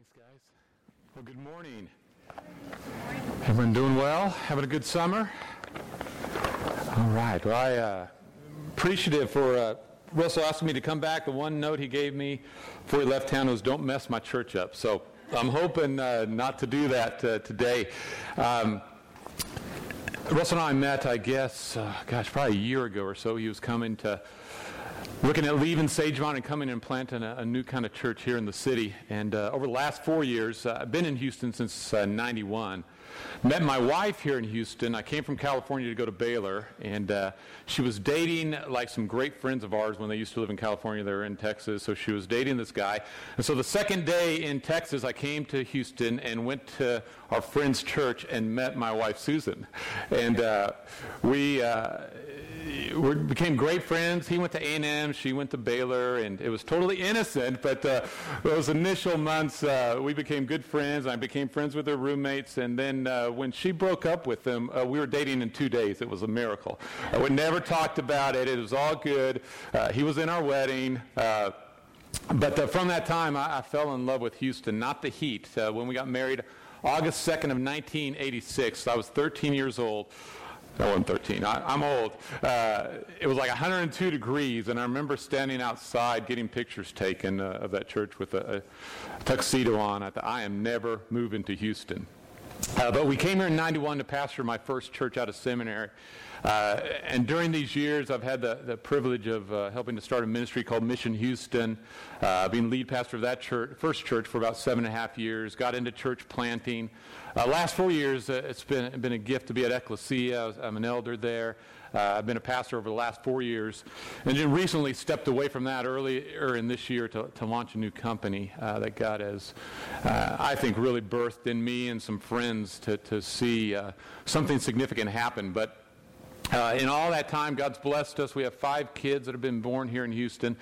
Thanks, guys. Well, good morning. Everyone doing well? Having a good summer? All right. Well, I appreciative for Russell asking me to come back. The one note he gave me before he left town was, "Don't mess my church up." So I'm hoping not to do that today. Russell and I met, I guess, probably a year ago or so. He was looking at leaving Sagemont and coming and planting a new kind of church here in the city. And over the last 4 years, I've been in Houston since 91. Met my wife here in Houston. I came from California to go to Baylor, and she was dating like some great friends of ours when they used to live in California. They were in Texas, so she was dating this guy. And so the second day in Texas, I came to Houston and went to our friend's church and met my wife, Susan. And we became great friends. He went to A&M, she went to Baylor, and it was totally innocent, but those initial months, we became good friends. I became friends with her roommates, and then when she broke up with him, we were dating in 2 days. It was a miracle. We never talked about it. It was all good. He was in our wedding. But from that time, I fell in love with Houston, not the heat. When we got married, August 2nd of 1986, I was 13 years old. I wasn't 13. I'm old. It was like 102 degrees, and I remember standing outside getting pictures taken of that church with a tuxedo on. I thought, I am never moving to Houston. But we came here in 91 to pastor my first church out of seminary. And during these years, I've had the privilege of helping to start a ministry called Mission Houston, being lead pastor of that first church for about 7.5 years, got into church planting. Last 4 years, it's been a gift to be at Ecclesia. I'm an elder there. I've been a pastor over the last 4 years, and then recently stepped away from that earlier in this year to launch a new company that God has, I think, really birthed in me and some friends to see something significant happen. But in all that time, God's blessed us. We have 5 kids that have been born here in Houston.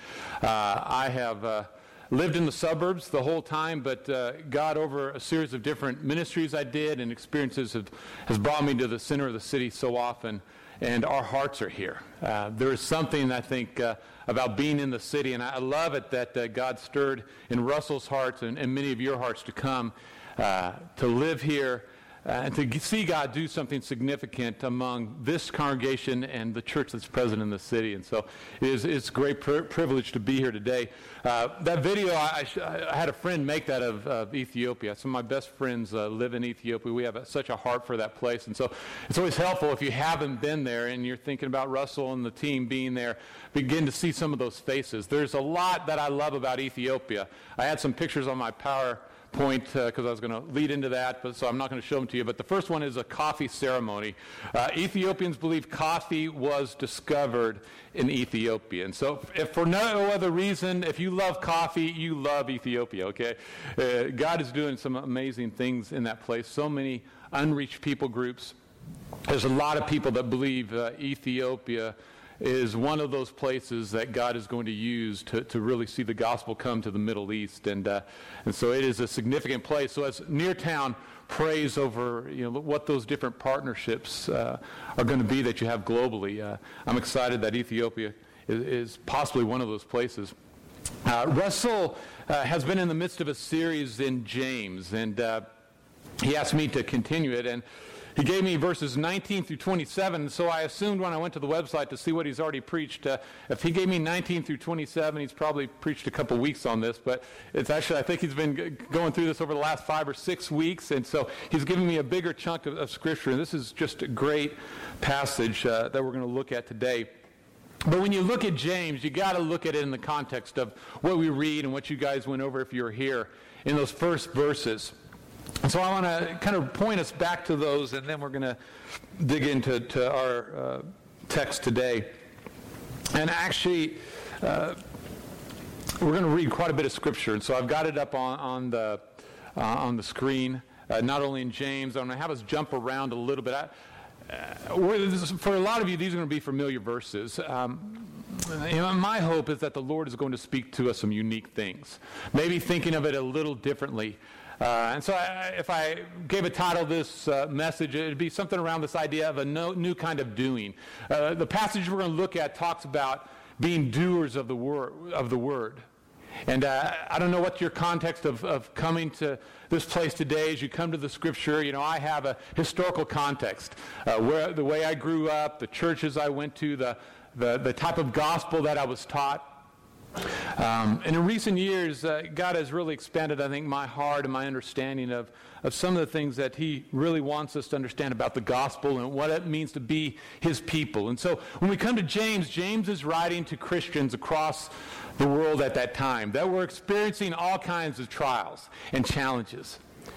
I have lived in the suburbs the whole time, but God, over a series of different ministries I did and experiences, has brought me to the center of the city so often, and our hearts are here. There is something, I think, about being in the city, and I love it that God stirred in Russell's hearts and many of your hearts to come to live here, and to see God do something significant among this congregation and the church that's present in the city. And so it's a great privilege to be here today. That video, I had a friend make that of Ethiopia. Some of my best friends live in Ethiopia. We have such a heart for that place. And so it's always helpful if you haven't been there and you're thinking about Russell and the team being there, begin to see some of those faces. There's a lot that I love about Ethiopia. I had some pictures on my PowerPoint because I was going to lead into that, so I'm not going to show them to you. But the first one is a coffee ceremony. Ethiopians believe coffee was discovered in Ethiopia. And so if for no other reason, if you love coffee, you love Ethiopia, okay? God is doing some amazing things in that place. So many unreached people groups. There's a lot of people that believe Ethiopia is one of those places that God is going to use to really see the gospel come to the Middle East. And so it is a significant place. So as Neartown prays over what those different partnerships are going to be that you have globally, I'm excited that Ethiopia is possibly one of those places. Russell has been in the midst of a series in James, and he asked me to continue it, and he gave me verses 19 through 27, so I assumed when I went to the website to see what he's already preached, if he gave me 19 through 27, he's probably preached a couple weeks on this, but it's actually, I think he's been going through this over the last 5 or 6 weeks, and so he's giving me a bigger chunk of Scripture, and this is just a great passage that we're going to look at today. But when you look at James, you got to look at it in the context of what we read and what you guys went over if you were here in those first verses. And so I want to kind of point us back to those, and then we're going to dig into our text today. And actually, we're going to read quite a bit of Scripture, and so I've got it up on the screen, not only in James. I'm going to have us jump around a little bit. For a lot of you, these are going to be familiar verses. My hope is that the Lord is going to speak to us some unique things, maybe thinking of it a little differently. And so if I gave a title of this message, it would be something around this idea of a new kind of doing. The passage we're going to look at talks about being doers of the word. And I don't know what your context of coming to this place today as you come to the Scripture. You know, I have a historical context, where the way I grew up, the churches I went to, the type of gospel that I was taught. And in recent years, God has really expanded, I think, my heart and my understanding of some of the things that he really wants us to understand about the gospel and what it means to be his people. And so when we come to James, James is writing to Christians across the world at that time that were experiencing all kinds of trials and challenges.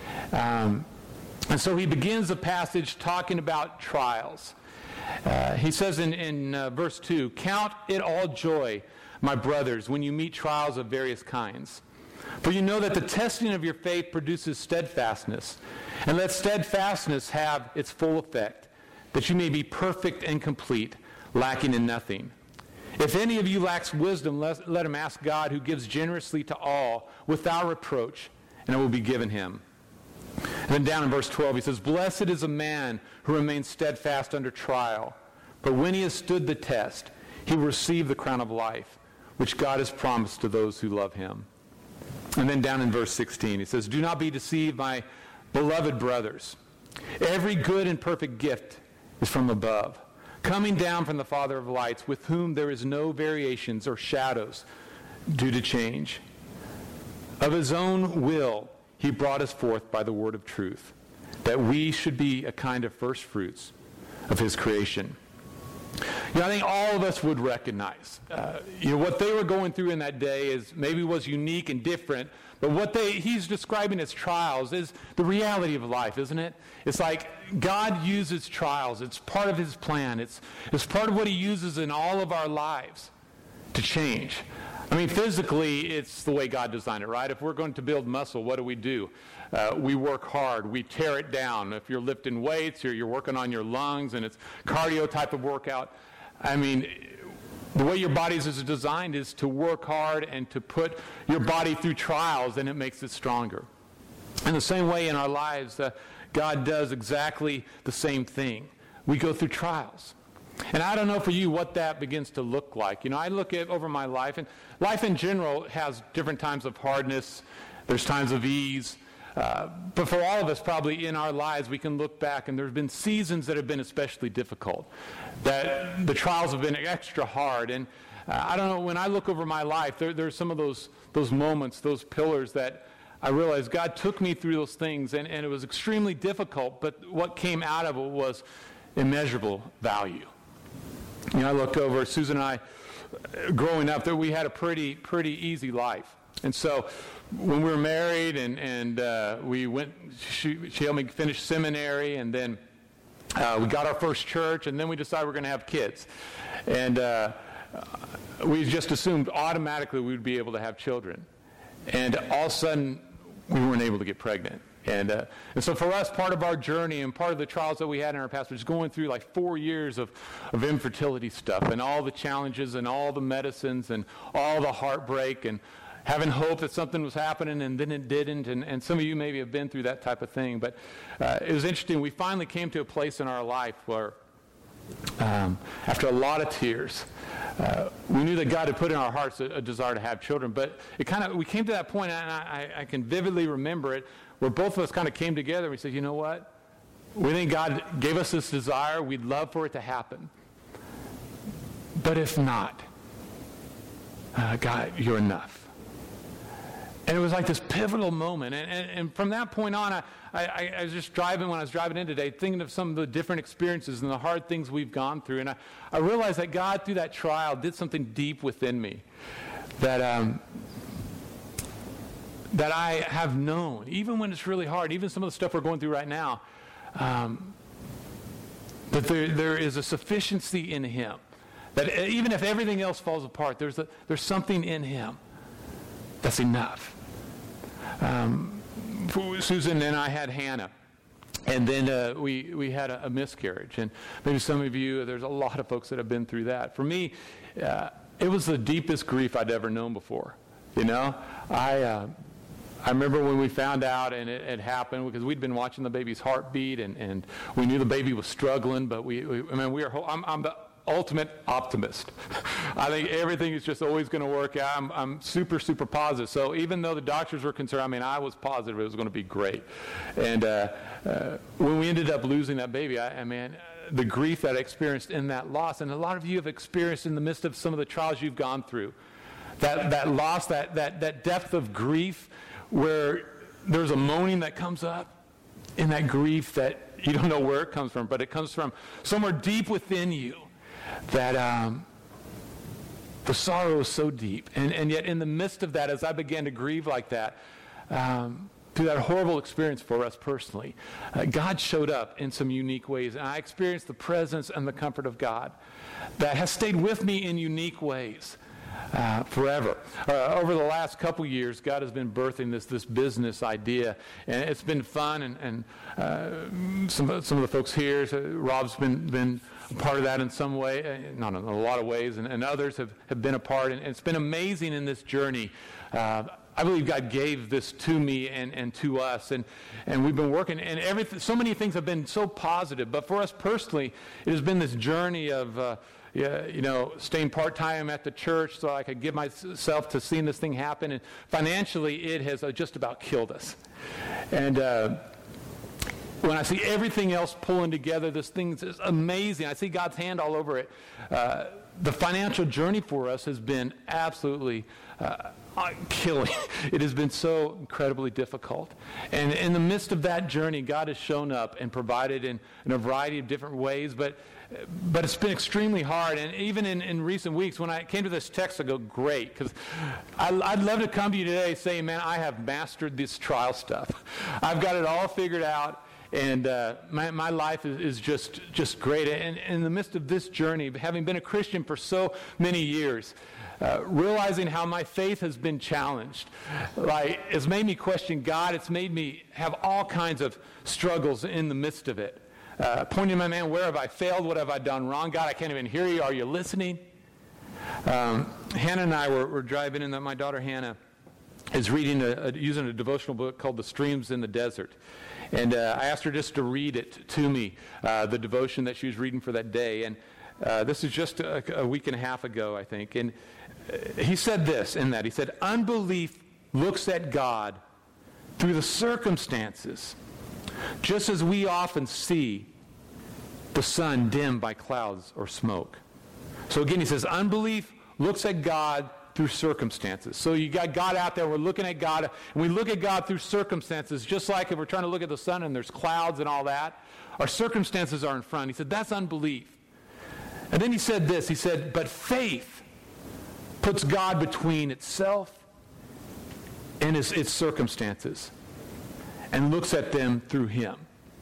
And so he begins the passage talking about trials. He says in verse 2, "Count it all joy, my brothers, when you meet trials of various kinds. For you know that the testing of your faith produces steadfastness. And let steadfastness have its full effect, that you may be perfect and complete, lacking in nothing. If any of you lacks wisdom, let him ask God, who gives generously to all, without reproach, and it will be given him." And then down in verse 12, he says, "Blessed is a man who remains steadfast under trial. For when he has stood the test, he will receive the crown of life, which God has promised to those who love him." And then down in verse 16, he says, "Do not be deceived, my beloved brothers. Every good and perfect gift is from above, coming down from the Father of lights, with whom there is no variations or shadows due to change. Of his own will, he brought us forth by the word of truth, that we should be a kind of first fruits of his creation." You know, I think all of us would recognize, what they were going through in that day maybe was unique and different, but what he's describing as trials is the reality of life, isn't it? It's like God uses trials. It's part of his plan. It's part of what he uses in all of our lives to change. I mean, physically, it's the way God designed it, right? If we're going to build muscle, what do? We work hard. We tear it down. If you're lifting weights or you're working on your lungs and it's cardio type of workout, I mean, the way your body is designed is to work hard and to put your body through trials, and it makes it stronger. In the same way in our lives, God does exactly the same thing. We go through trials. And I don't know for you what that begins to look like. You know, I look at over my life, and life in general has different times of hardness. There's times of ease. But for all of us, probably in our lives, we can look back, and there have been seasons that have been especially difficult, that the trials have been extra hard. And I don't know, when I look over my life, there's some of those moments, those pillars that I realized God took me through those things, and it was extremely difficult, but what came out of it was immeasurable value. You know, I look over, Susan and I, growing up, that we had a pretty easy life. And so when we were married and we went, she helped me finish seminary, and then we got our first church, and then we decided we're going to have kids. And we just assumed automatically we would be able to have children. And all of a sudden, we weren't able to get pregnant. And so for us, part of our journey and part of the trials that we had in our past was going through like 4 years of infertility stuff and all the challenges and all the medicines and all the heartbreak and having hope that something was happening and then it didn't. And some of you maybe have been through that type of thing. But it was interesting. We finally came to a place in our life where after a lot of tears, we knew that God had put in our hearts a desire to have children. But we came to that point, and I can vividly remember it, where both of us kind of came together and we said, you know what? We think God gave us this desire. We'd love for it to happen. But if not, God, you're enough. And it was like this pivotal moment. And from that point on, I was just driving, when I was driving in today, thinking of some of the different experiences and the hard things we've gone through. And I realized that God, through that trial, did something deep within me that I have known, even when it's really hard, even some of the stuff we're going through right now, that there is a sufficiency in him. That even if everything else falls apart, there's something in him that's enough. Susan and I had Hannah, and then we had a miscarriage. And maybe some of you, there's a lot of folks that have been through that. For me, it was the deepest grief I'd ever known before. You know, I remember when we found out and it had happened, because we'd been watching the baby's heartbeat, and we knew the baby was struggling, but I'm the ultimate optimist. I think everything is just always going to work out. I'm super, super positive. So even though the doctors were concerned, I was positive it was going to be great. And when we ended up losing that baby, the grief that I experienced in that loss, and a lot of you have experienced in the midst of some of the trials you've gone through, that loss, that depth of grief where there's a moaning that comes up in that grief that you don't know where it comes from, but it comes from somewhere deep within you that the sorrow is so deep. And yet in the midst of that, as I began to grieve like that, through that horrible experience for us personally, God showed up in some unique ways. And I experienced the presence and the comfort of God that has stayed with me in unique ways forever. Over the last couple years, God has been birthing this business idea, and it's been fun. And some of the folks here, Rob's been a part of that in some way, not in a lot of ways, and others have been a part. And it's been amazing in this journey. I believe God gave this to me and to us, and we've been working, and so many things have been so positive. But for us personally, it has been this journey of staying part-time at the church so I could give myself to seeing this thing happen. And financially, it has just about killed us. And when I see everything else pulling together, this thing is amazing. I see God's hand all over it. The financial journey for us has been absolutely killing. It has been so incredibly difficult. And in the midst of that journey, God has shown up and provided in a variety of different ways, but it's been extremely hard. And even in recent weeks, when I came to this text, I go, great, because I'd love to come to you today saying, man, I have mastered this trial stuff. I've got it all figured out, and my life is just great. And in the midst of this journey, having been a Christian for so many years, realizing how my faith has been challenged, it's made me question God. It's made me have all kinds of struggles in the midst of it. Pointing to my man, where have I failed? What have I done wrong? God, I can't even hear you. Are you listening? Hannah and I were driving in. My daughter Hannah is reading using a devotional book called The Streams in the Desert. And I asked her just to read it to me, the devotion that she was reading for that day. And this is just a week and a half ago, I think. And he said this in that. He said, unbelief looks at God through the circumstances, just as we often see the sun dimmed by clouds or smoke. So again, he says, unbelief looks at God through circumstances. So you got God out there, we're looking at God, and we look at God through circumstances, just like if we're trying to look at the sun and there's clouds and all that, our circumstances are in front. He said, that's unbelief. And then he said this, he said, but faith puts God between itself and its circumstances and looks at them through him.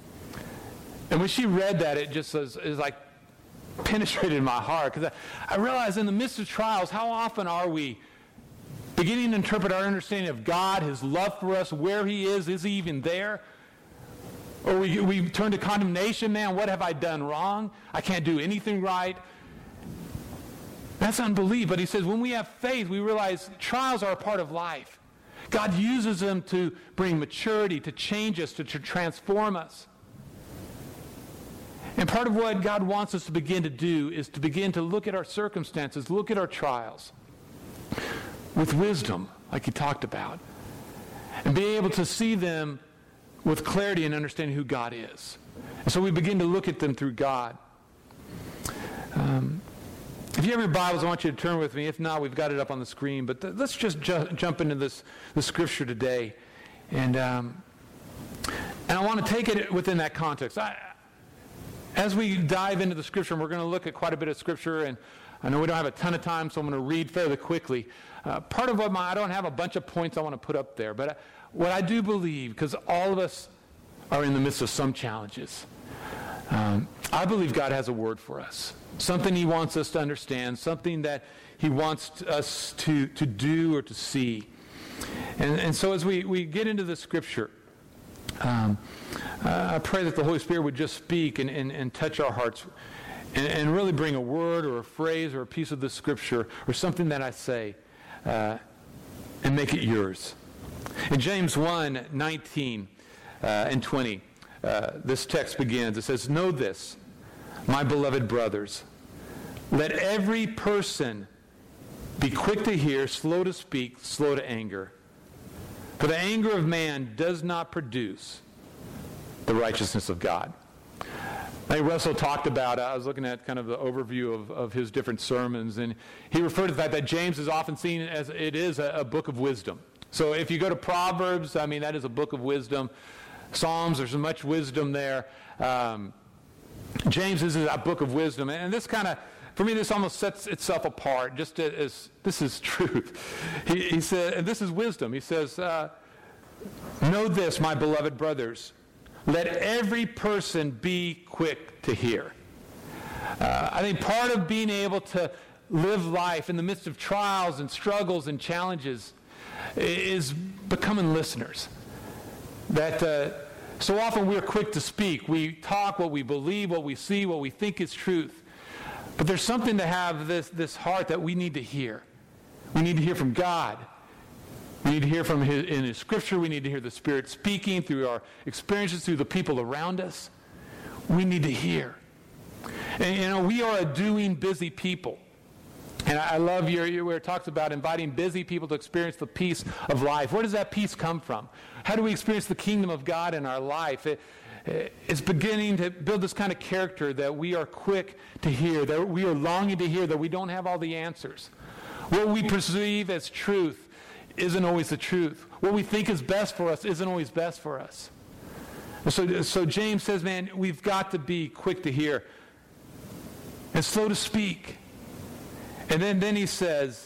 And when she read that, it just is like penetrated my heart, because I realized in the midst of trials, how often are we beginning to interpret our understanding of God, his love for us, where he is he even there? Or we turn to condemnation, man, what have I done wrong? I can't do anything right. That's unbelief. But he says when we have faith, we realize trials are a part of life. God uses them to bring maturity, to change us, to transform us. And part of what God wants us to begin to do is to begin to look at our circumstances, look at our trials with wisdom, like he talked about, and be able to see them with clarity and understanding who God is. And so we begin to look at them through God. If you have your Bibles, I want you to turn with me. If not, we've got it up on the screen. But let's just jump into the scripture today. And I want to take it within that context. As we dive into the scripture, and we're going to look at quite a bit of scripture, and I know we don't have a ton of time, so I'm going to read fairly quickly. Part of what I don't have a bunch of points I want to put up there, but what I do believe, because all of us are in the midst of some challenges, I believe God has a word for us, something he wants us to understand, something that he wants us to do or to see. And so as we get into the scripture, I pray that the Holy Spirit would just speak and touch our hearts and really bring a word or a phrase or a piece of the scripture or something that I say and make it yours. In James 1:19 and 20, this text begins. It says, "Know this, my beloved brothers, Let every person be quick to hear, slow to speak, slow to anger. For the anger of man does not produce the righteousness of God. I think Russell talked about, I was looking at kind of the overview of his different sermons, and he referred to the fact that James is often seen as it is a book of wisdom. So if you go to Proverbs, I mean, that is a book of wisdom. Psalms, there's much wisdom there. James is a book of wisdom. And this kind of, for me, this almost sets itself apart, just as this is truth. He said, and this is wisdom. He says, know this, my beloved brothers. Let every person be quick to hear. I think part of being able to live life in the midst of trials and struggles and challenges is becoming listeners. That so often we're quick to speak. We talk what we believe, what we see, what we think is truth. But there's something to have this heart that we need to hear. We need to hear from God. We need to hear from in His Scripture. We need to hear the Spirit speaking through our experiences, through the people around us. We need to hear. And we are a doing, busy people. And I love where it talks about inviting busy people to experience the peace of life. Where does that peace come from? How do we experience the kingdom of God in our life? It's beginning to build this kind of character that we are quick to hear, that we are longing to hear, that we don't have all the answers. What we perceive as truth isn't always the truth. What we think is best for us isn't always best for us. So James says, man, we've got to be quick to hear and slow to speak. And then he says,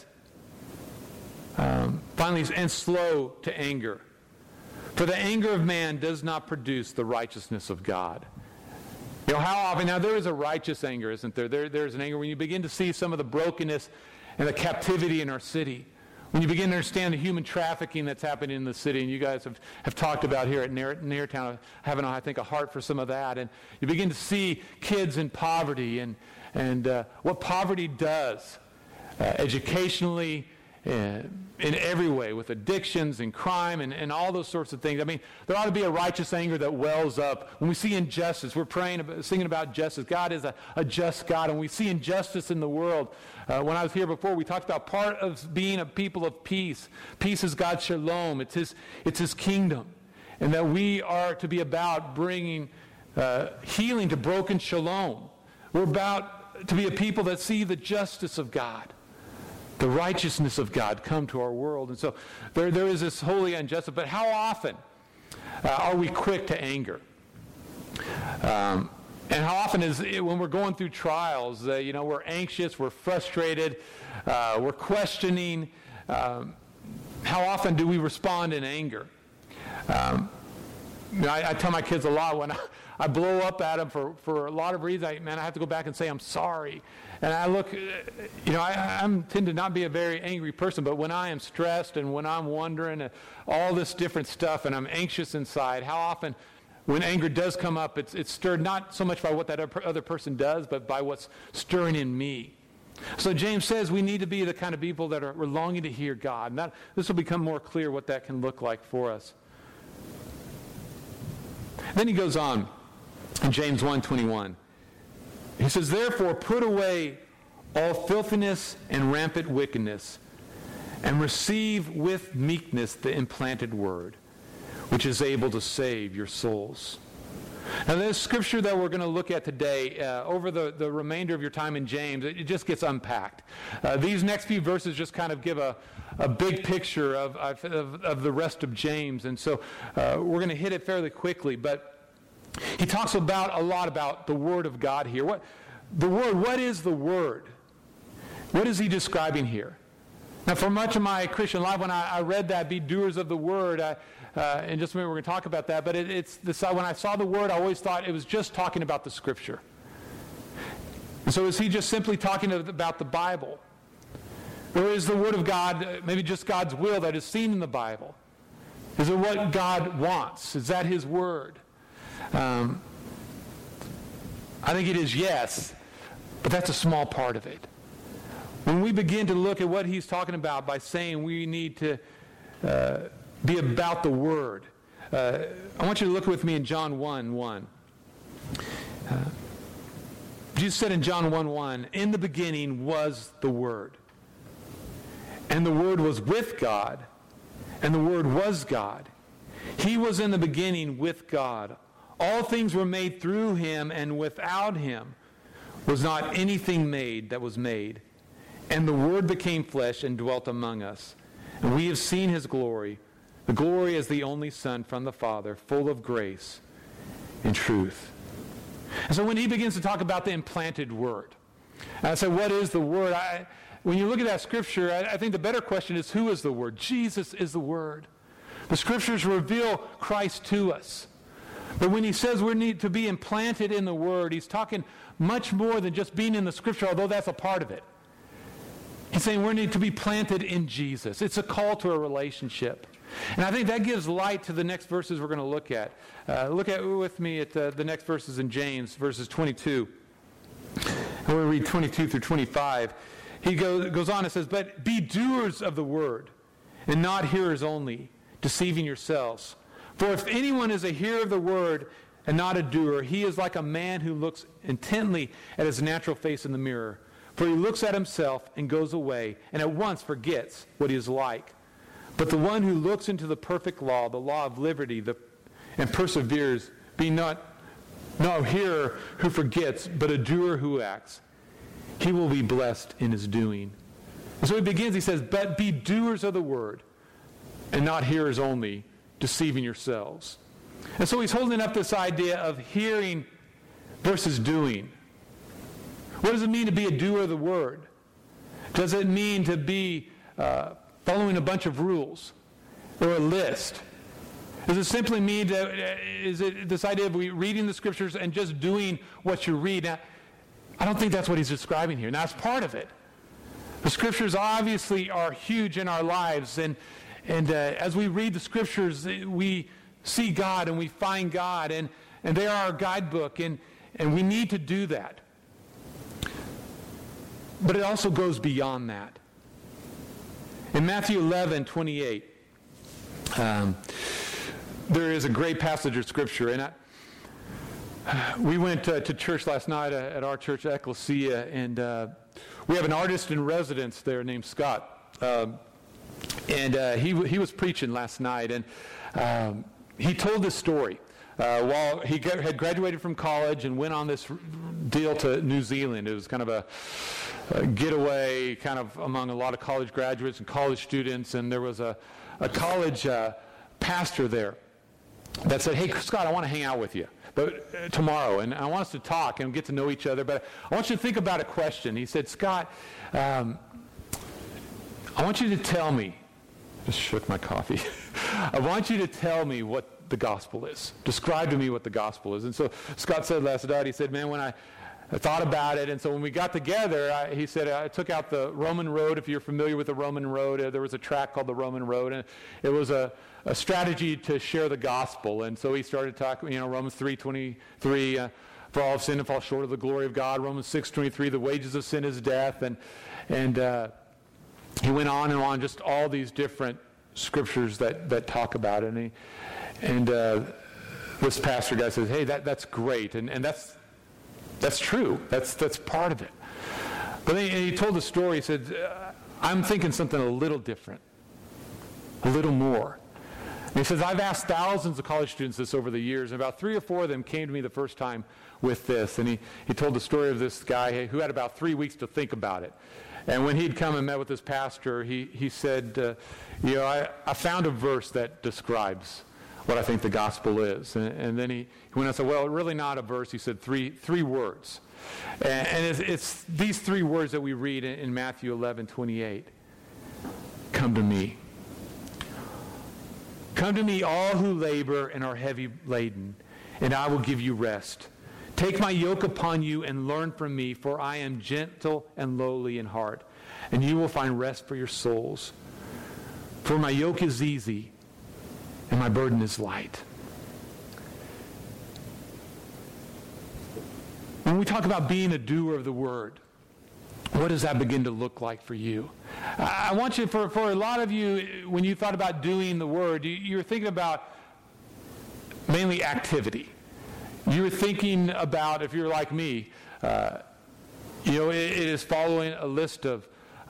finally, and slow to anger. For the anger of man does not produce the righteousness of God. You know, how often, now there is a righteous anger, isn't there? There's an anger when you begin to see some of the brokenness and the captivity in our city. When you begin to understand the human trafficking that's happening in the city, and you guys have talked about here at Neartown, having, I think, a heart for some of that, and you begin to see kids in poverty and what poverty does educationally, in every way, with addictions and crime and all those sorts of things. I mean, there ought to be a righteous anger that wells up. When we see injustice, we're singing about justice. God is a just God, and we see injustice in the world. When I was here before, we talked about part of being a people of peace. Peace is God's shalom. It's His kingdom. And that we are to be about bringing healing to broken shalom. We're about to be a people that see the justice of God, the righteousness of God come to our world. And so there is this holy injustice. But how often are we quick to anger? And how often is it when we're going through trials, we're anxious, we're frustrated, we're questioning. How often do we respond in anger? I tell my kids a lot when I blow up at them for a lot of reasons. I have to go back and say I'm sorry. And I look, I tend to not be a very angry person, but when I am stressed and when I'm wondering all this different stuff and I'm anxious inside, how often when anger does come up, it's stirred not so much by what that other person does, but by what's stirring in me. So James says we need to be the kind of people that we're longing to hear God. And this will become more clear what that can look like for us. Then he goes on in James 1:21. He says, therefore, put away all filthiness and rampant wickedness, and receive with meekness the implanted word, which is able to save your souls. Now, this scripture that we're going to look at today, over the remainder of your time in James, it just gets unpacked. These next few verses just kind of give a big picture of the rest of James, and so we're going to hit it fairly quickly, but he talks a lot about the Word of God here. What is the Word? What is he describing here? Now, for much of my Christian life, when I read that, be doers of the Word, in just a minute we're going to talk about that, but when I saw the Word, I always thought it was just talking about the Scripture. And so is he just simply talking about the Bible? Or is the Word of God maybe just God's will that is seen in the Bible? Is it what God wants? Is that His Word? I think it is yes, but that's a small part of it. When we begin to look at what he's talking about by saying we need to be about the Word, I want you to look with me in John 1:1. Jesus said in John 1:1, in the beginning was the Word. And the Word was with God, and the Word was God. He was in the beginning with God. All things were made through him, and without him was not anything made that was made. And the Word became flesh and dwelt among us. And we have seen his glory, the glory as the only Son from the Father, full of grace and truth. And so when he begins to talk about the implanted Word, and I said, what is the Word? When you look at that Scripture, I think the better question is, who is the Word? Jesus is the Word. The Scriptures reveal Christ to us. But when he says we need to be implanted in the Word, he's talking much more than just being in the Scripture, although that's a part of it. He's saying we need to be planted in Jesus. It's a call to a relationship. And I think that gives light to the next verses we're going to look at. Look with me at the next verses in James, verses 22. We'll read 22 through 25. He goes on and says, but be doers of the word, and not hearers only, deceiving yourselves. For if anyone is a hearer of the word and not a doer, he is like a man who looks intently at his natural face in the mirror. For he looks at himself and goes away, and at once forgets what he is like. But the one who looks into the perfect law, the law of liberty, and perseveres, being not a hearer who forgets, but a doer who acts, he will be blessed in his doing. And so he begins, he says, but be doers of the word, and not hearers only, deceiving yourselves. And so he's holding up this idea of hearing versus doing. What does it mean to be a doer of the word? Does it mean to be following a bunch of rules or a list? Does it simply mean is it this idea of reading the Scriptures and just doing what you read? Now, I don't think that's what he's describing here. Now, that's part of it. The Scriptures obviously are huge in our lives, and as we read the Scriptures, we see God and we find God, and they are our guidebook, and we need to do that. But it also goes beyond that. In Matthew 11:28, there is a great passage of Scripture, and we went to church last night at our church, Ecclesia, and we have an artist in residence there named Scott. And he was preaching last night, and he told this story. While he had graduated from college and went on this deal to New Zealand. It was kind of a getaway kind of among a lot of college graduates and college students, and there was a college pastor there that said, hey, Scott, I want to hang out with you tomorrow, and I want us to talk and get to know each other, but I want you to think about a question. He said, Scott, I want you to tell me, just shook my coffee, I want you to tell me what the gospel is. Describe to me what the gospel is. And so Scott said last night, he said, man, when I thought about it, and so when we got together, he said, I took out the Roman road. If you're familiar with the Roman road, there was a track called the Roman road, and it was a strategy to share the gospel. And so he started talking, Romans 3:23, for all have sinned and fall short of the glory of God. Romans 6:23, the wages of sin is death. And he went on and on, just all these different scriptures that talk about it. And this pastor guy says, hey, that's great, and that's true. That's part of it. But then he told the story. He said, I'm thinking something a little different, a little more. And he says, I've asked thousands of college students this over the years, and about 3 or 4 of them came to me the first time with this. And he told the story of this guy who had about 3 weeks to think about it. And when he'd come and met with this pastor, he said, I found a verse that describes what I think the gospel is. And then he went and said, well, really not a verse. He said three words. And it's these 3 words that we read in Matthew 11:28. Come to me. Come to me, all who labor and are heavy laden, and I will give you rest. Take my yoke upon you and learn from me, for I am gentle and lowly in heart, and you will find rest for your souls. For my yoke is easy, and my burden is light. When we talk about being a doer of the word, what does that begin to look like for you? I want you, for a lot of you, when you thought about doing the word, you were thinking about mainly activity. You were thinking about, if you're like me, it is following a list of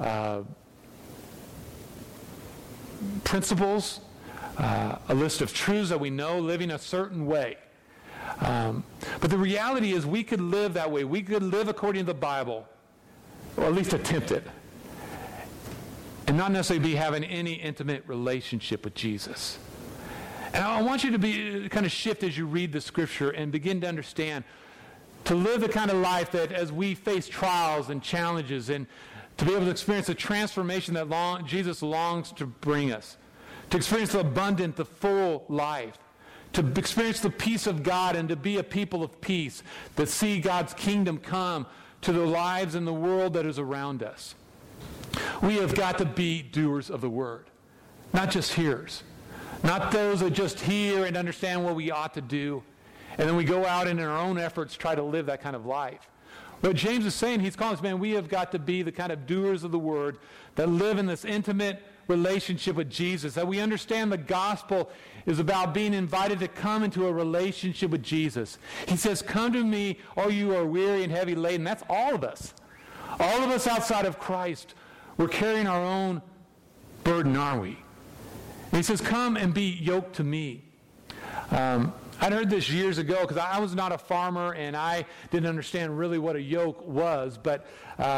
principles, a list of truths that we know, living a certain way. But the reality is we could live that way. We could live according to the Bible, or at least attempt it, and not necessarily be having any intimate relationship with Jesus. And I want you to be kind of shift as you read the Scripture and begin to understand, to live the kind of life that as we face trials and challenges, and to be able to experience the transformation that Jesus longs to bring us, to experience the abundant, the full life, to experience the peace of God and to be a people of peace that see God's kingdom come to the lives and the world that is around us. We have got to be doers of the word, not just hearers. Not those that just hear and understand what we ought to do, and then we go out and in our own efforts try to live that kind of life. What James is saying, he's calling us, man, we have got to be the kind of doers of the word that live in this intimate relationship with Jesus, that we understand the gospel is about being invited to come into a relationship with Jesus. He says, come to me, all you who are weary and heavy laden. That's all of us. All of us outside of Christ, we're carrying our own burden, aren't we? And he says, come and be yoked to me. I'd heard this years ago because I was not a farmer and I didn't understand really what a yoke was, but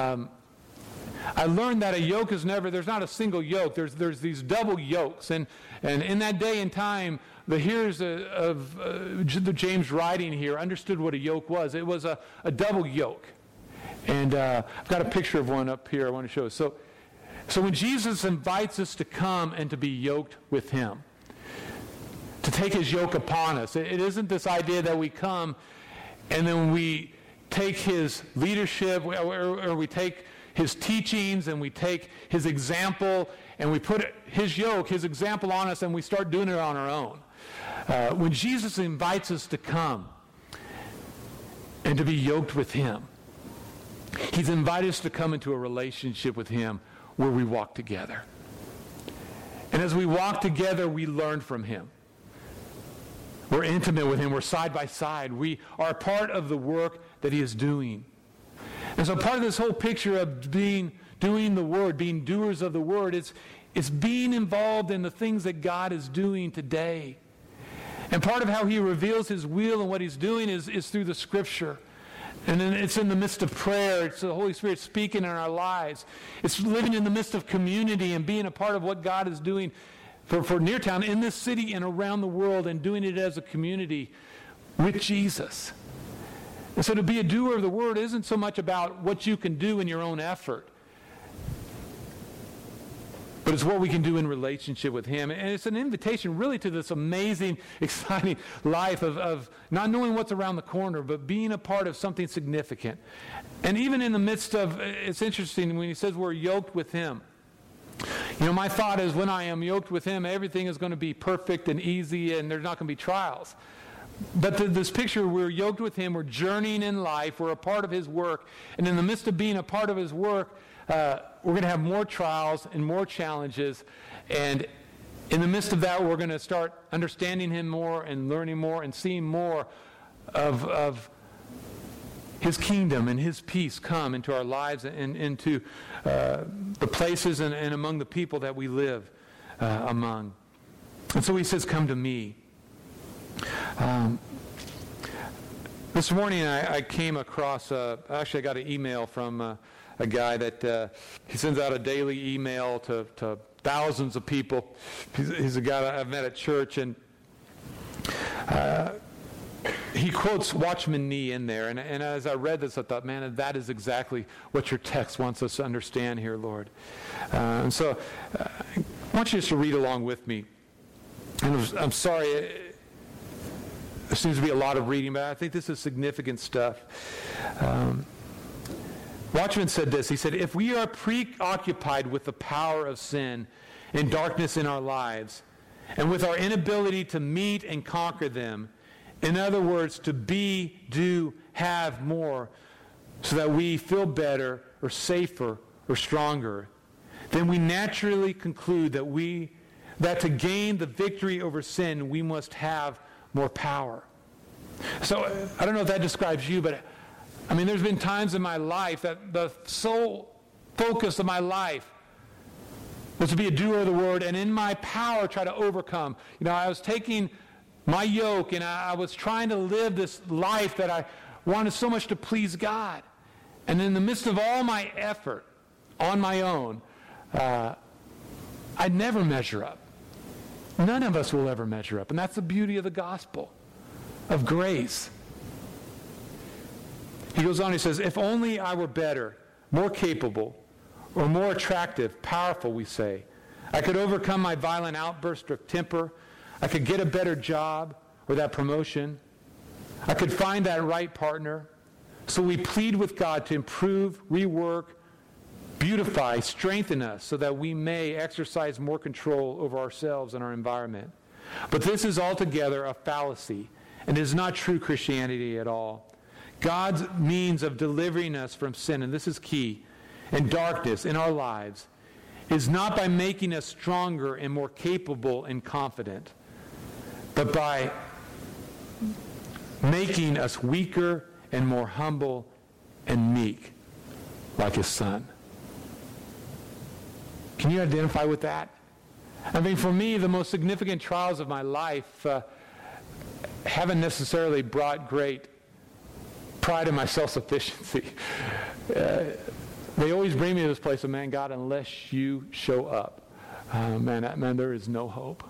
I learned that a yoke is there's not a single yoke. There's these double yokes. And in that day and time, the hearers of the James writing here understood what a yoke was. It was a double yoke. And I've got a picture of one up here I want to show you. So when Jesus invites us to come and to be yoked with him, to take his yoke upon us, it isn't this idea that we come and then we take his leadership or we take his teachings and we take his example and we put his yoke, his example on us and we start doing it on our own. When Jesus invites us to come and to be yoked with him, he's invited us to come into a relationship with him where we walk together. And as we walk together, we learn from him. We're intimate with him. We're side by side. We are part of the work that he is doing. And so part of this whole picture of doing the word, being doers of the word, it's being involved in the things that God is doing today. And part of how he reveals his will and what he's doing is through the Scripture. And then it's in the midst of prayer. It's the Holy Spirit speaking in our lives. It's living in the midst of community and being a part of what God is doing for Neartown in this city and around the world, and doing it as a community with Jesus. And so to be a doer of the word isn't so much about what you can do in your own effort, but it's what we can do in relationship with him. And it's an invitation really to this amazing, exciting life of not knowing what's around the corner, but being a part of something significant. And even in the midst of, it's interesting when he says we're yoked with him. My thought is when I am yoked with him, everything is going to be perfect and easy and there's not going to be trials. But this picture, we're yoked with him, we're journeying in life, we're a part of his work. And in the midst of being a part of his work, we're going to have more trials and more challenges. And in the midst of that, we're going to start understanding him more and learning more and seeing more of his kingdom and his peace come into our lives and into the places and among the people that we live among. And so he says, come to me. This morning I came across, actually I got an email from a guy that he sends out a daily email to thousands of people. He's a guy that I've met at church, and he quotes Watchman Nee in there. And as I read this, I thought, man, that is exactly what your text wants us to understand here, Lord. And so I want you just to read along with me. And I'm sorry, there seems to be a lot of reading, but I think this is significant stuff. Watchman said this. He said, if we are preoccupied with the power of sin and darkness in our lives, and with our inability to meet and conquer them, in other words, to be, do, have more, so that we feel better or safer or stronger, then we naturally conclude that to gain the victory over sin, we must have more power. So I don't know if that describes you, but I mean, there's been times in my life that the sole focus of my life was to be a doer of the word, and in my power try to overcome. I was taking my yoke, and I was trying to live this life that I wanted so much to please God. And in the midst of all my effort on my own, I'd never measure up. None of us will ever measure up. And that's the beauty of the gospel, of grace. He goes on, he says, if only I were better, more capable, or more attractive, powerful, we say. I could overcome my violent outburst of temper. I could get a better job or that promotion. I could find that right partner. So we plead with God to improve, rework, beautify, strengthen us so that we may exercise more control over ourselves and our environment. But this is altogether a fallacy and is not true Christianity at all. God's means of delivering us from sin, and this is key, and darkness in our lives, is not by making us stronger and more capable and confident, but by making us weaker and more humble and meek, like his Son. Can you identify with that? I mean, for me, the most significant trials of my life haven't necessarily brought great pride in my self-sufficiency. They always bring me to this place of, man, God, unless you show up, man, there is no hope.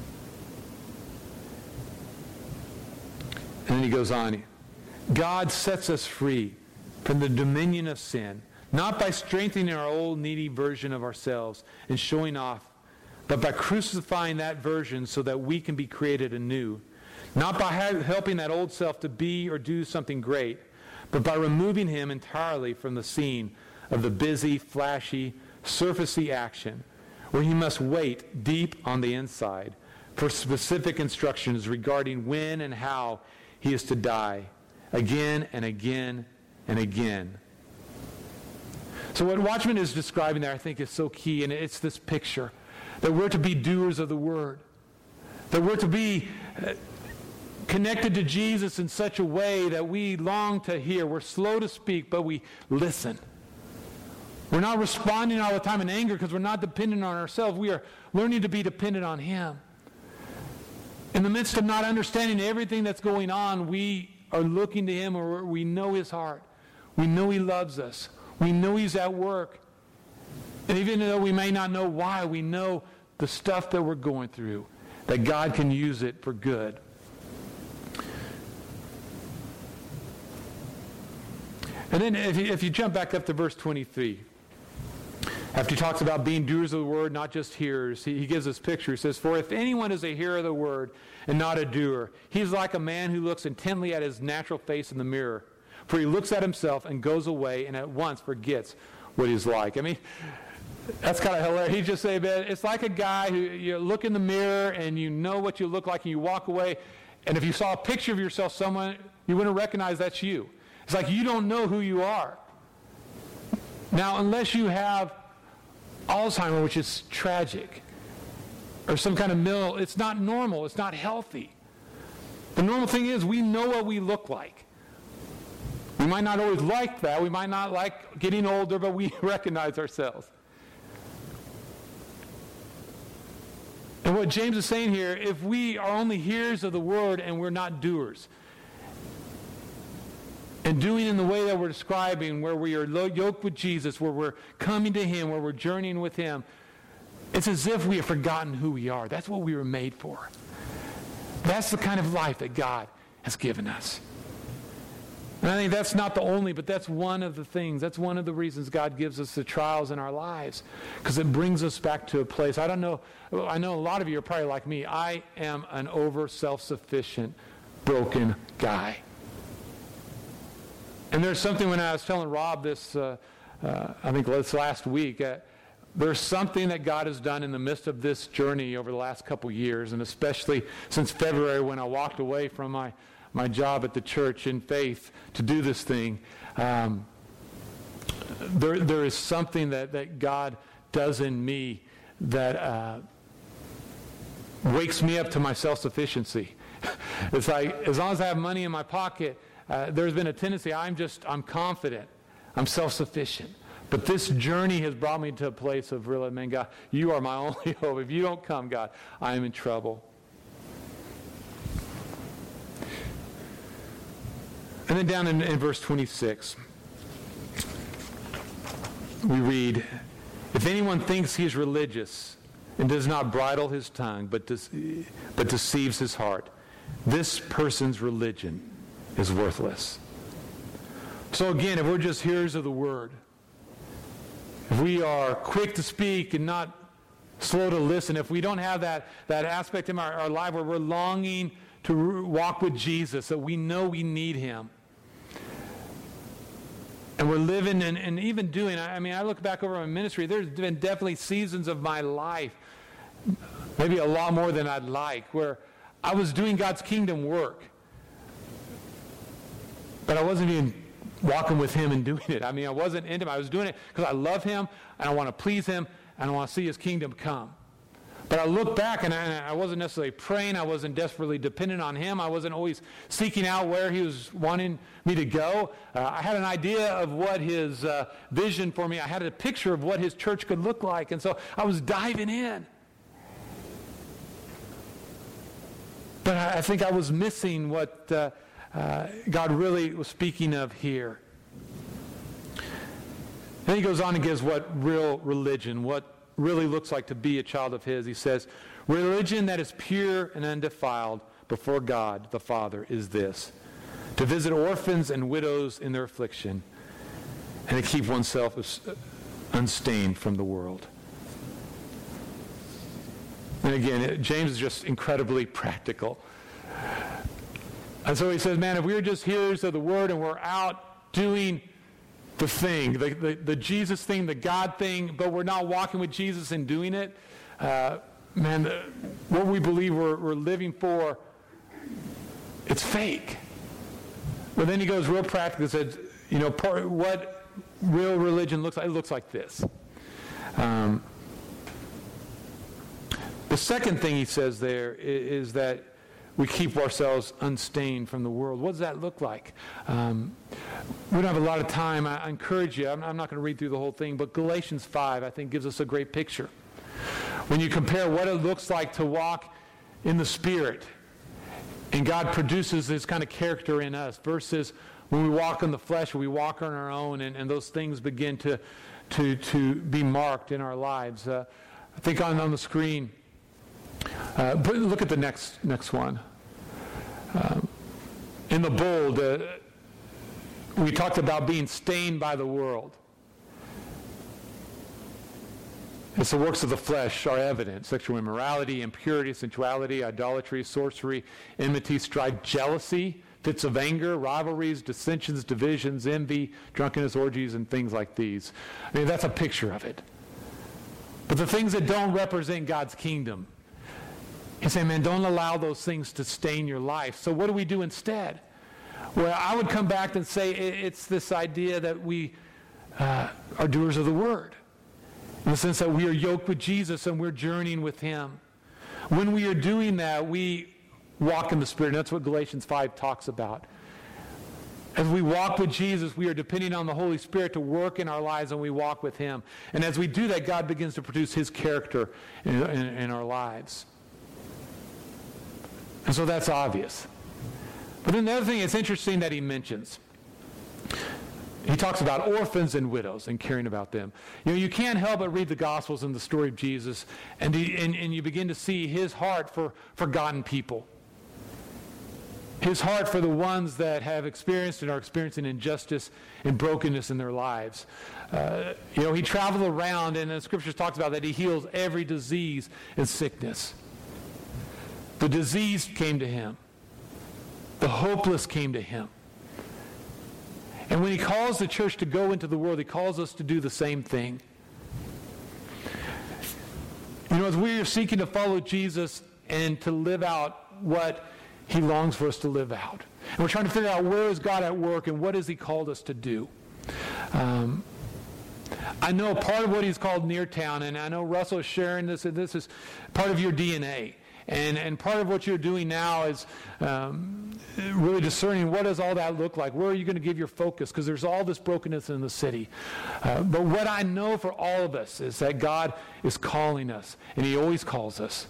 And then he goes on. God sets us free from the dominion of sin, not by strengthening our old needy version of ourselves and showing off, but by crucifying that version so that we can be created anew. Not by helping that old self to be or do something great, but by removing him entirely from the scene of the busy, flashy, surfacey action, where he must wait deep on the inside for specific instructions regarding when and how he is to die, again and again and again. So what Watchman is describing there, I think, is so key, and it's this picture that we're to be doers of the word, that we're to be connected to Jesus in such a way that we long to hear. We're slow to speak, but we listen. We're not responding all the time in anger because we're not dependent on ourselves. We are learning to be dependent on him. In the midst of not understanding everything that's going on, we are looking to him, or we know his heart. We know he loves us. We know he's at work. And even though we may not know why, we know the stuff that we're going through, that God can use it for good. And then if you jump back up to verse 23, after he talks about being doers of the word, not just hearers, he gives this picture. He says, for if anyone is a hearer of the word and not a doer, he's like a man who looks intently at his natural face in the mirror. For he looks at himself and goes away and at once forgets what he's like. I mean, that's kind of hilarious. He just say, man, it's like a guy who you look in the mirror and you know what you look like and you walk away. And if you saw a picture of yourself somewhere, you wouldn't recognize that's you. It's like you don't know who you are. Now, unless you have Alzheimer's, which is tragic, or some kind of mental, it's not normal. It's not healthy. The normal thing is we know what we look like. We might not always like that. We might not like getting older, but we recognize ourselves. And what James is saying here, if we are only hearers of the word and we're not doers, and doing in the way that we're describing, where we are yoked with Jesus, where we're coming to him, where we're journeying with him, it's as if we have forgotten who we are. That's what we were made for. That's the kind of life that God has given us. And I think that's not the only, but that's one of the things. That's one of the reasons God gives us the trials in our lives, because it brings us back to a place. I know a lot of you are probably like me. I am an over self-sufficient, broken guy. And there's something when I was telling Rob this, I think this last week, there's something that God has done in the midst of this journey over the last couple years, and especially since February when I walked away from my job at the church in faith to do this thing. There is something that God does in me that wakes me up to my self-sufficiency. It's like, as long as I have money in my pocket, there's been a tendency, I'm confident, I'm self-sufficient. But this journey has brought me to a place of really, man, God, you are my only hope. If you don't come, God, I am in trouble. And then down in verse 26, we read, if anyone thinks he is religious and does not bridle his tongue, but deceives his heart, this person's religion is worthless. So again, if we're just hearers of the word, if we are quick to speak and not slow to listen, if we don't have that aspect in our life where we're longing to walk with Jesus, that we know we need him, and we're living and even doing, I look back over my ministry, there's been definitely seasons of my life, maybe a lot more than I'd like, where I was doing God's kingdom work, but I wasn't even walking with him and doing it. I wasn't into him. I was doing it because I love him, and I want to please him, and I want to see his kingdom come. But I look back, and I wasn't necessarily praying. I wasn't desperately dependent on him. I wasn't always seeking out where he was wanting me to go. I had an idea of what his vision for me. I had a picture of what his church could look like, and so I was diving in. But I think I was missing what God really was speaking of here. Then he goes on and gives what real religion, what really looks like to be a child of his. He says, religion that is pure and undefiled before God the Father is this: to visit orphans and widows in their affliction, and to keep oneself unstained from the world. And again, James is just incredibly practical. And so he says, man, if we were just hearers of the word and we're out doing the thing, the Jesus thing, the God thing, but we're not walking with Jesus and doing it, what we believe we're living for, it's fake. But then he goes real practical and says, what real religion looks like. It looks like this. The second thing he says there is that we keep ourselves unstained from the world. What does that look like? We don't have a lot of time. I encourage you. I'm not going to read through the whole thing, but Galatians 5, I think, gives us a great picture. When you compare what it looks like to walk in the Spirit, and God produces this kind of character in us, versus when we walk in the flesh, we walk on our own, and those things begin to be marked in our lives. I think on the screen, look at the next one. In the bold, we talked about being stained by the world. It's the works of the flesh are evident: sexual immorality, impurity, sensuality, idolatry, sorcery, enmity, strife, jealousy, fits of anger, rivalries, dissensions, divisions, envy, drunkenness, orgies, and things like these. That's a picture of it. But the things that don't represent God's kingdom, he's saying, man, don't allow those things to stain your life. So what do we do instead? Well, I would come back and say it's this idea that we are doers of the word, in the sense that we are yoked with Jesus and we're journeying with him. When we are doing that, we walk in the Spirit. And that's what Galatians 5 talks about. As we walk with Jesus, we are depending on the Holy Spirit to work in our lives, and we walk with him. And as we do that, God begins to produce his character in our lives. And so that's obvious. But then the other thing it's interesting that he mentions, he talks about orphans and widows and caring about them. You can't help but read the Gospels and the story of Jesus, and you begin to see his heart for forgotten people. His heart for the ones that have experienced and are experiencing injustice and brokenness in their lives. He traveled around, and the Scriptures talks about that he heals every disease and sickness. The disease came to him. The hopeless came to him. And when he calls the church to go into the world, he calls us to do the same thing. As we are seeking to follow Jesus and to live out what he longs for us to live out. And we're trying to figure out where is God at work and what has he called us to do. I know part of what he's called Near Town, and I know Russell is sharing this, and this is part of your DNA. And part of what you're doing now is really discerning what does all that look like. Where are you going to give your focus? Because there's all this brokenness in the city. But what I know for all of us is that God is calling us, and he always calls us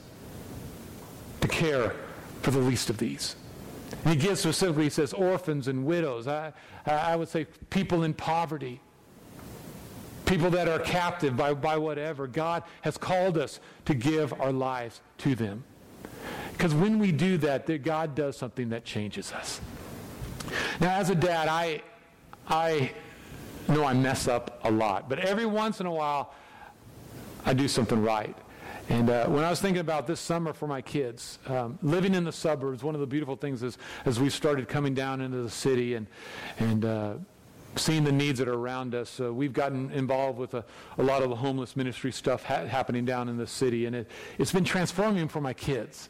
to care for the least of these. And he gives specifically, he says, orphans and widows. I would say people in poverty. People that are captive by whatever. God has called us to give our lives to them. Because when we do that, God does something that changes us. Now, as a dad, I know I mess up a lot. But every once in a while, I do something right. And when I was thinking about this summer for my kids, living in the suburbs, one of the beautiful things is as we started coming down into the city and seeing the needs that are around us, we've gotten involved with a lot of the homeless ministry stuff happening down in the city. And it's been transforming for my kids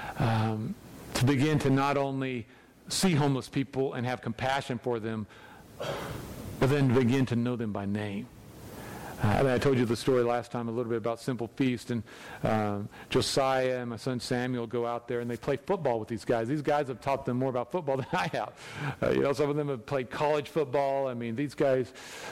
to begin to not only see homeless people and have compassion for them, but then begin to know them by name. I told you the story last time a little bit about Simple Feast, and Josiah and my son Samuel go out there and they play football with these guys. These guys have taught them more about football than I have. Some of them have played college football. I mean, these guys,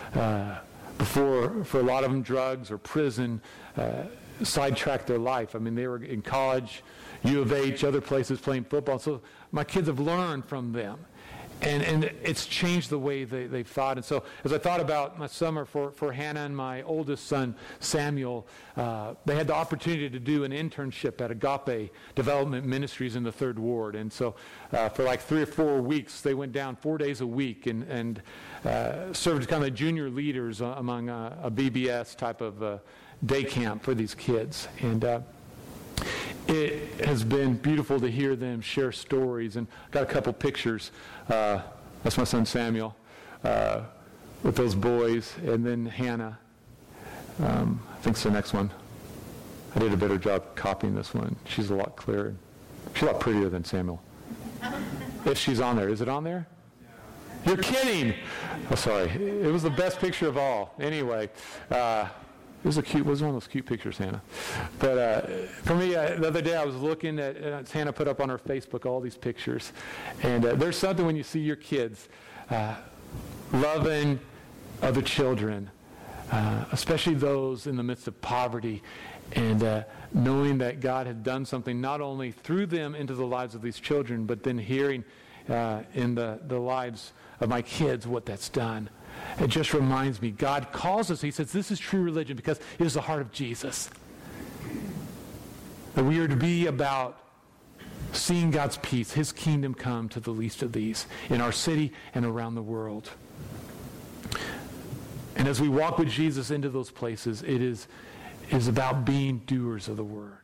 for a lot of them, drugs or prison sidetracked their life. I mean, they were in college, U of H, other places playing football. So my kids have learned from them. And it's changed the way they've thought. And so as I thought about my summer for Hannah and my oldest son, Samuel, they had the opportunity to do an internship at Agape Development Ministries in the 3rd Ward. And so for like 3 or 4 weeks, they went down 4 days a week and served as kind of junior leaders among a BBS type of day camp for these kids. And it has been beautiful to hear them share stories, and got a couple pictures. That's my son Samuel with those boys, and then Hannah. I think it's the next one. I did a better job copying this one. She's a lot clearer. She's a lot prettier than Samuel. If she's on there. Is it on there? You're kidding! Oh, sorry. It was the best picture of all. Anyway, it was one of those cute pictures, Hannah. But for me, the other day I was looking at, Hannah put up on her Facebook all these pictures. And there's something when you see your kids loving other children, especially those in the midst of poverty, and knowing that God had done something not only through them into the lives of these children, but then hearing in the lives of my kids what that's done. It just reminds me, God calls us, he says, this is true religion because it is the heart of Jesus. That we are to be about seeing God's peace, his kingdom come to the least of these in our city and around the world. And as we walk with Jesus into those places, it is about being doers of the word.